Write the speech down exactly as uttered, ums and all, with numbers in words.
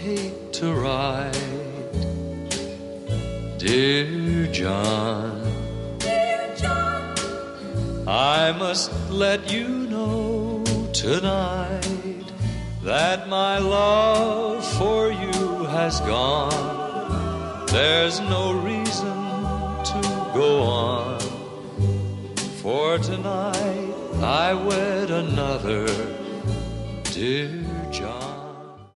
hate to write. Dear John, Dear John, I must let you know tonight that my love for you has gone. There's no reason to go on, for tonight I wed another. Dear John.